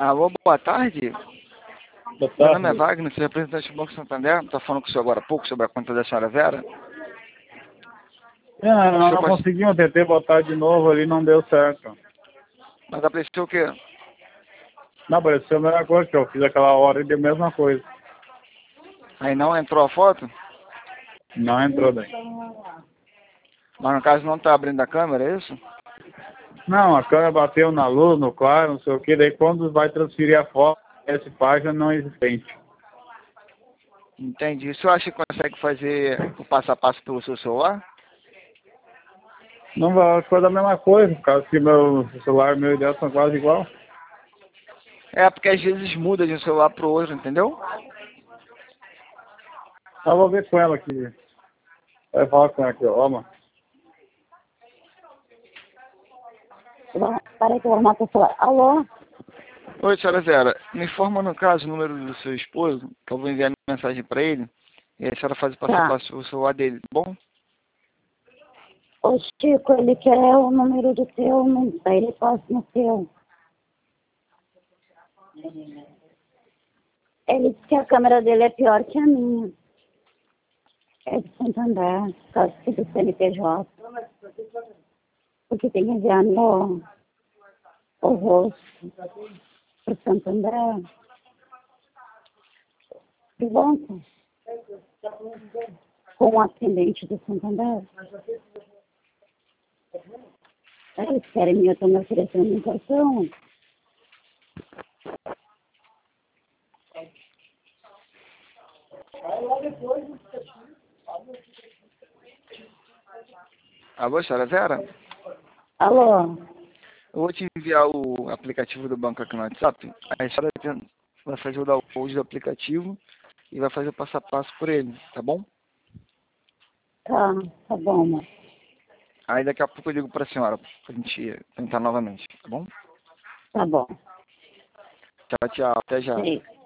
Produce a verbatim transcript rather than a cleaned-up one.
Alô, boa tarde. Boa Meu nome é tarde. Wagner, sou representante do Banco Santander. Está falando com o senhor agora há pouco sobre a conta da senhora Vera. É, nós O não senhor pode... conseguimos, tentei botar de novo ali, não deu certo. Mas apareceu o quê? Não, apareceu a mesma coisa que eu fiz aquela hora e deu a mesma coisa. Aí não entrou a foto? Não entrou daí. Mas no caso não está abrindo a câmera, é isso? Não, a câmera bateu na luz, no claro, não sei o que, daí quando vai transferir a foto, essa página não é existente. Entendi. O senhor acha que consegue fazer o passo a passo pelo seu celular? Não vai foi da mesma coisa, por causa que meu celular e meu ideal são quase igual. É, porque às vezes muda de um celular para o outro, entendeu? Eu vou ver com ela aqui. Vai falar com ela aqui, ó, mano. Peraí que eu vou arrumar o celular. Alô? Oi, senhora Vera. Me informa, no caso, o número do seu esposo, que eu vou enviar mensagem para ele, e a senhora faz o passo a Tá. passo pelo celular dele, tá bom? Ô Chico, ele quer o número do teu, não sei, ele passa no teu. Ele disse que a câmera dele é pior que a minha. É de Santander, por causa que do C N P J. Porque tem que enviar no, o rosto pro Santander. De volta. Com o atendente do Santander. Eles querem me, eu tô me oferecendo um cartão. Alô, senhora Vera? Alô? Eu vou te enviar o aplicativo do banco aqui no WhatsApp. Aí a senhora tem- vai fazer o download do aplicativo e vai fazer o passo a passo por ele, tá bom? Tá, tá bom, mas Aí daqui a pouco eu ligo para a senhora, pra gente tentar novamente, tá bom? tá bom. Tchau, tchau. Até já. Sim.